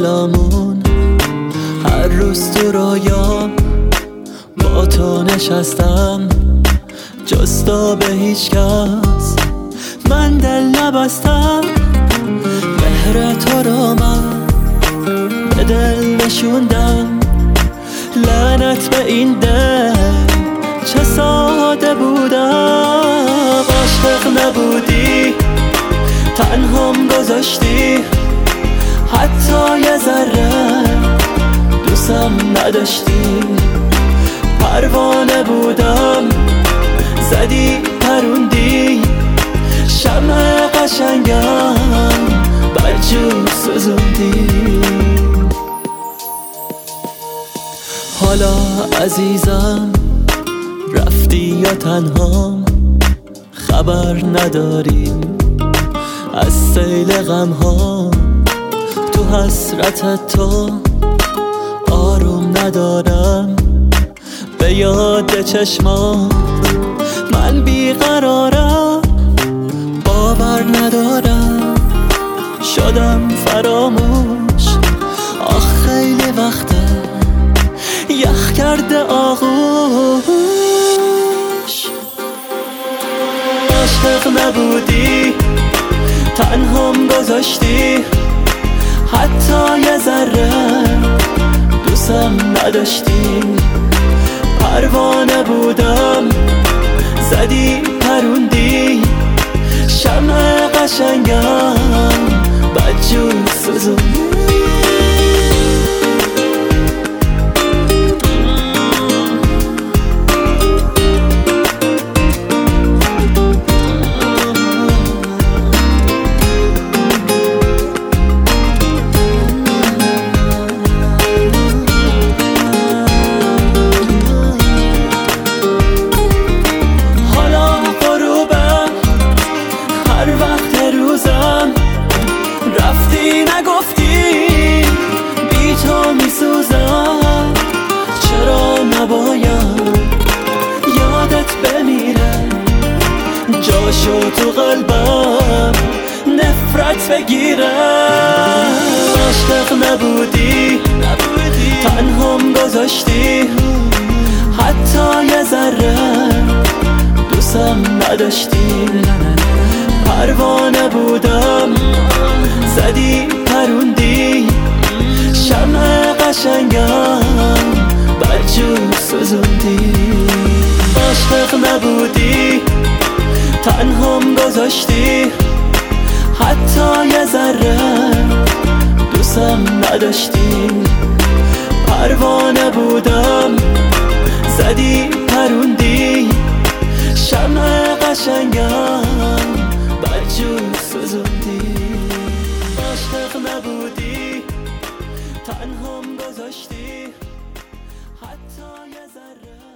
دلامون هر روز تو رویام با تو نشستم، جز تو به هیچ کس من دل نبستم. مهر تو رو من به دل نشوندم، لعنت به این دل چه ساده بودم. عاشق نبودی تنهام گذاشتی، حتی یه ذره دوستم نداشتی. پروانه بودم زدی پروندی، شمع قشنگم برجور سوزوندی. حالا عزیزم رفتی یا تنهام، خبر نداری از سیل غم ها. تو حسرت تو آروم ندارم، به یاد چشمات من بیقرارم. باور ندارم شدم فراموش، آخ خیلی وقته یخ کرده آغوش. عاشق نبودی تنهام گذاشتی، حتی یه ذره دوستم نداشتی. پروانه بودم زدی پروندی، شمع قشنگم بدجور سوزوندی. رفتی نگفتی بی تو میسوزم، چرا نباید یادت بمیره، جاشو تو قلبم نفرت بگیره. عاشق نبودی تنهام گذاشتی، حتی یه ذره دوستم نداشتی. پروانه بودم زدی پروندی، شمع قشنگم برجور سوزوندی. عاشق نبودی تنهام گذاشتی، حتی یه ذره دوستم نداشتی. پروانه بودم زدی پروندی، شمع قشنگم برجور سوزوندی. عاشق نبودی تنهام گذاشتی، حتی یه ذره